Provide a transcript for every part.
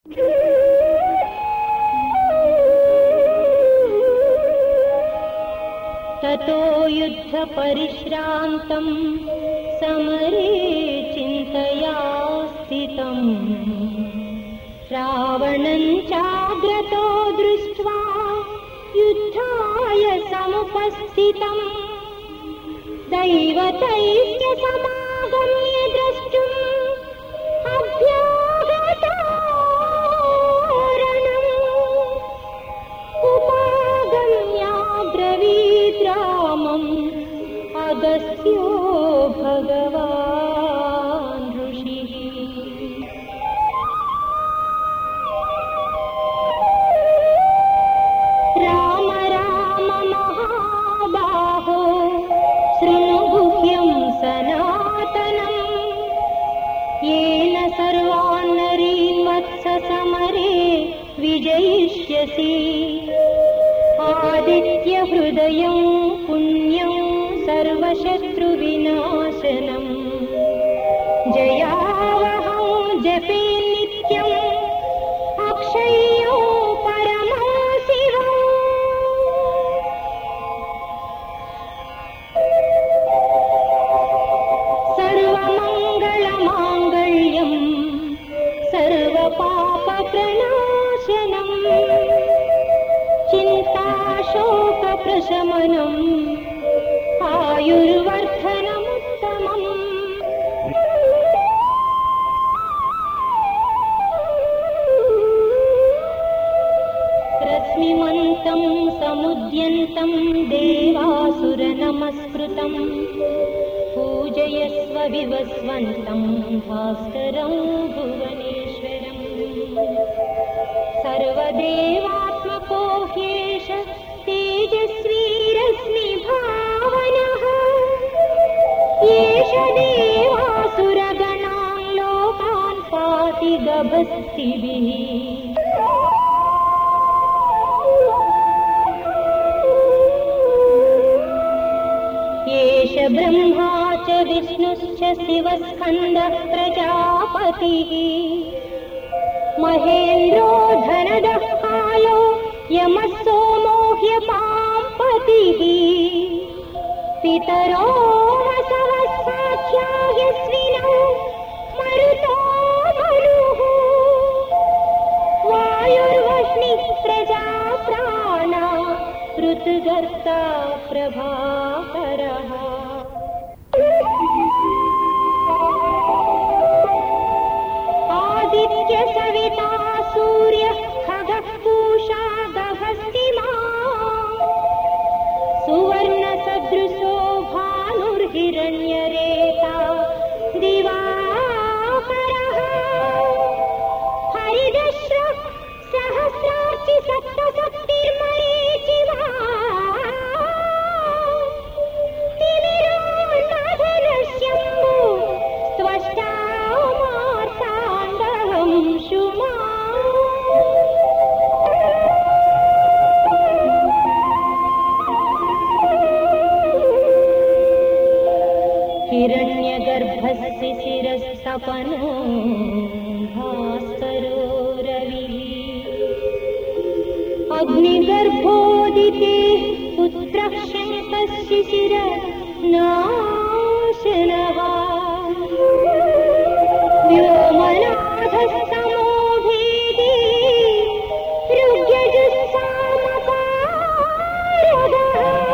ततो युद्धपरिश्रान्तं समरे चिन्तया स्थितम् रावणं चाग्रतो दृष्ट्वा युद्धाय समुपस्थितम् दैवतैश्च समागम्य द्रष्टुम् अभ्यागतारणम् उपागम्याब्रवीत् रामम् अगस्त्यो भगवान् ऋषिः। राम राम महाबाहो शृणु गुह्यं सनातनम् येन सर्वान् नरीन् वत्स समरे विजयिष्यसि। आदित्य हृदयं पुण्यं सर्वशत्रुविनाशनम् जयावहं जपे नित्यम् अक्षय्यो परमो शिवम्। सर्वमङ्गलमाङ्गल्यं सर्वपापप्रणाशनम् चिन्ताशोकप्रशमनम् आयुर्वर्धनमुत्तमम्। रश्मिमन्तं समुद्यन्तं देवासुरनमस्कृतं पूजयस्व विवस्वन्तं भास्करं भुवनेश्वरम्। सर्वदेवात्मको ह्येष तेजस्वी रश्मिभावनः एष देवासुरगणान् लोकान् पाति गभस्तिभिः। एष ब्रह्मा च विष्णुश्च शिवस्कन्दः प्रजापतिः महेन्द्रो धनदः कालो यमः सोमो ह्यपाम्पतिः। पितरो वसवः साख्या यस्विनौ मरुतो मनुः वायुर्वह्निः प्रजा प्राणा ऋतुगर्ता प्रभाकरः। आदित्य सविता सूर्यः खगः पूषा गभस्तिमान् सुवर्णसदृशो भानुर्हिरण्यरेता दिवाकरः। हरिदश्रः सहस्रार्चि सप्तशक्तिर्मरीचिवा तिमिरोन्मथनशम्भु त्वष्टा मार्ताण्डहं शुमा। हिरण्यगर्भस्य शिरस्तपनो भास्करो रविः अग्निगर्भोदिते पुत्रः शङ्कः शिशिरनाशनः व्योमनाथः समो भेदी ऋग्यजुस्सामकारः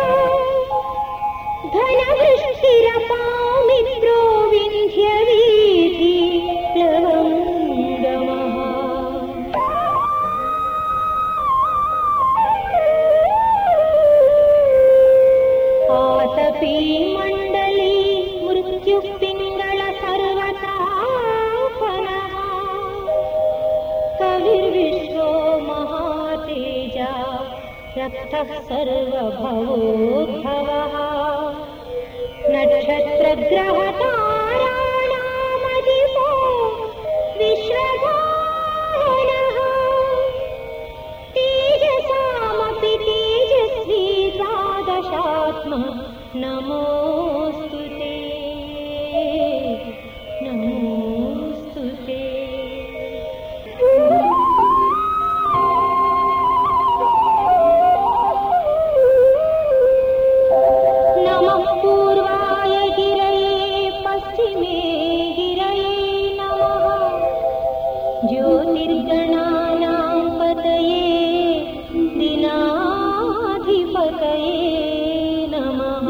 घनवृष्टिरपामित्रो विन्ध्यवीथि प्लवङ्गमः। आतपी मण्डली मृत्युः पिङ्गळ सर्वतापनः कविर्विश्वो महातेजा रक्तः सर्वभवोद्भवः। नक्षत्रग्रहताराणामधिपो विश्वभावनः तेजसामपि तेजस्वी द्वादशात्मा नमोऽस्तु ते नमोऽस्तु ते। ज्योतिर्गणानां पतये दिनाधिपतये नमः।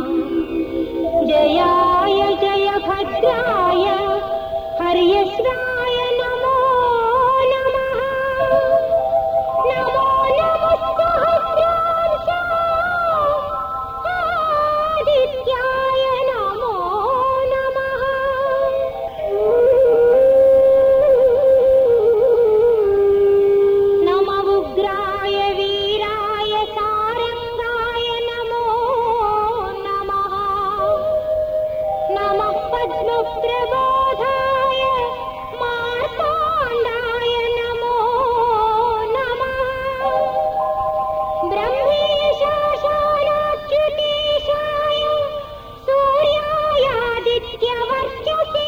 जयाय जय भद्राय हर्यश्वाय नमो नमः। नमो नमः सहस्रांशादित्याय नमो नमः। नमः उग्राय वीराय सारंगाय नमो नमः। नमः पद्मप्रबोधाय मार्ताण्डाय नमो नमः। ब्रह्मेशाशानाच्युतेशाय सूर्यायादित्यवर्चसे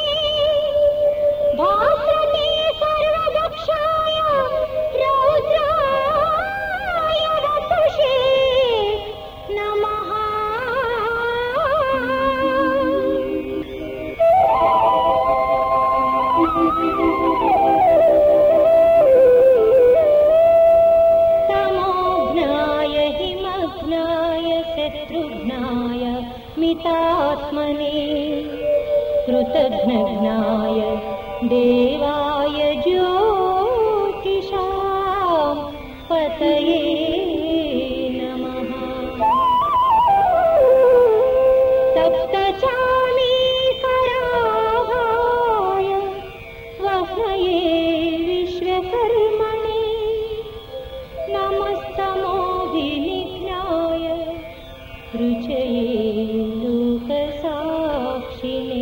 भास्वते सर्वदक्षाय रौद्राय वपुषे नमः। तमोघ्नाय हिमघ्नाय शत्रुघ्नाय मितात्मने कृतघ्नघ्नाय देवाय ज्योतिषां पतये नमः। सप्तचामीकराभाय वह्नये विश्वकर्मणे नमस्तमोभिनिघ्नाय रुचये लोकसाक्षिणे।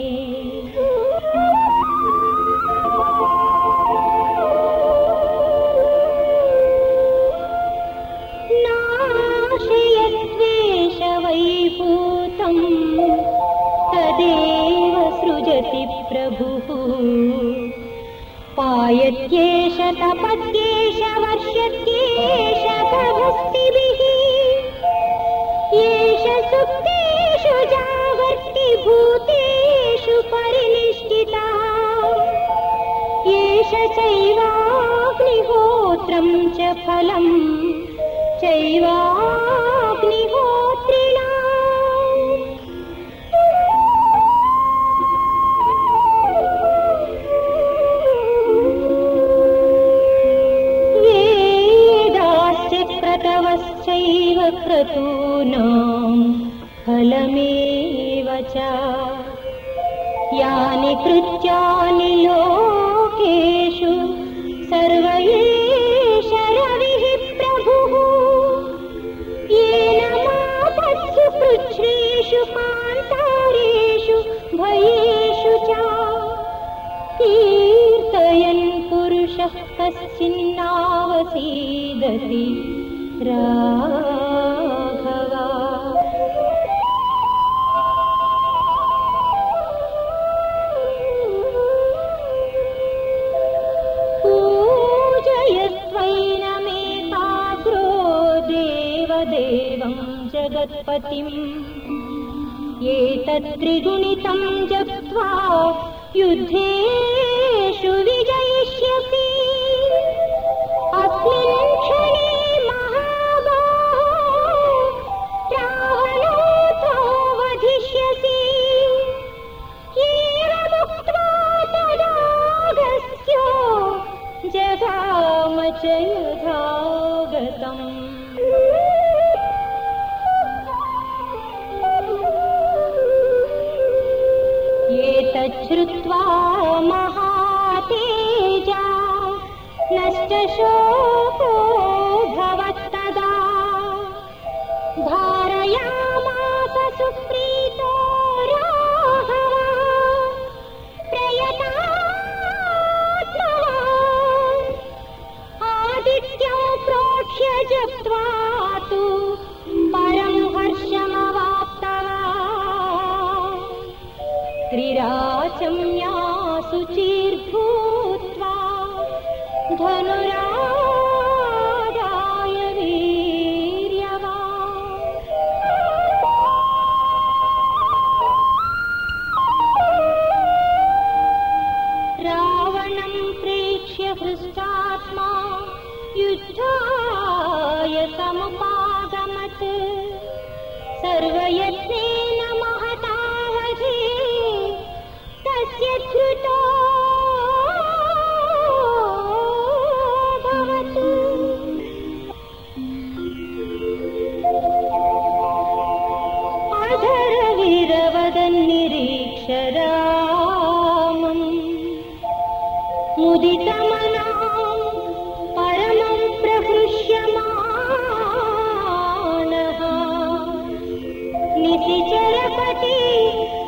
नाशयद्वेषवैभूतं तदेव सृजति प्रभुः। पायत्येष तपत्येष वर्षत्येष भवस्तिभिः। येष सुप्तेषु जागर्ति भूतेषु परिनिष्ठितः। येष चैवाग्निहोत्रं च फलं चैवाग्निहोत्रिणाम्। वेदाश्च क्रतवश्चैव क्रतूनां फलमेव च। यानि कृत्यानि लोकेषु सर्व एष रविः प्रभुः। येन मापत्सु पृच्छ्रेषु कान्तारेषु भयेषु च कीर्तयन् पुरुषः कश्चिन्नावसीदति राघव। पूजयस्त्वैनमेकाग्रो देवदेवं जगत्पतिम्। एतत्त्रिगुणितं जप्त्वा युद्धेषु विजयिष्यसि। अस्मिन् क्षणे महाबाहो रावणोऽथो वधिष्यसि। एवमुक्त्वा तदागस्त्यो जगाम च यथागतम्। एतच्छ्रुत्वा महातेजा नष्टशोको भवत्तदा। धारयामास सुप्रीतो राघव प्रयतात्मा। आदित्यं प्रोक्ष्य जप्त्वा तु परं हर्षमवाप्तवान्। त्रिराचम्या शुचिर्भूत्वा धनुरादाय वीर्यवान्। रावणं प्रेक्ष्य हृष्टात्मा युद्धाय समुपागमत् सर्वयत्नेन महतावधि तस्य धृतो भवतु। अधरविरवदन्निरीक्ष्य रामम् मुदितमनां परमं प्रहृष्यमाणः निशिचरपति